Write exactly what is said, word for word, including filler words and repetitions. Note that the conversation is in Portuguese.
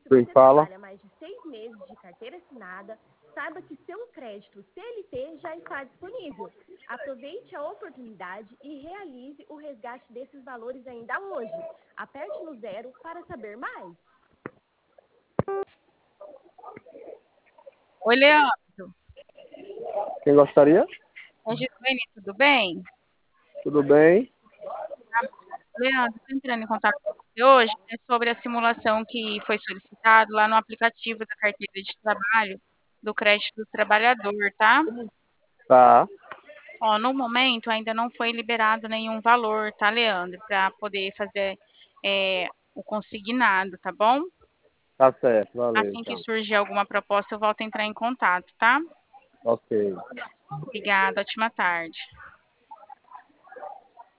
se Quem você fala? trabalha mais de seis meses de carteira assinada, saiba que seu crédito C L T já está disponível. Aproveite a oportunidade e realize o resgate desses valores ainda hoje. Aperte no zero para saber mais. Oi, Leandro. Quem gostaria? É Gislaine, tudo bem? Tudo bem? Leandro, estou entrando em contato com você hoje é sobre a simulação que foi solicitado lá no aplicativo da carteira de trabalho do crédito do trabalhador, tá? Tá, Ó, no momento ainda não foi liberado nenhum valor, tá, Leandro? Para poder fazer é, o consignado, tá bom? tá certo, valeu Assim que então. surgir alguma proposta, eu volto a entrar em contato, tá? Ok. Obrigada, ótima tarde.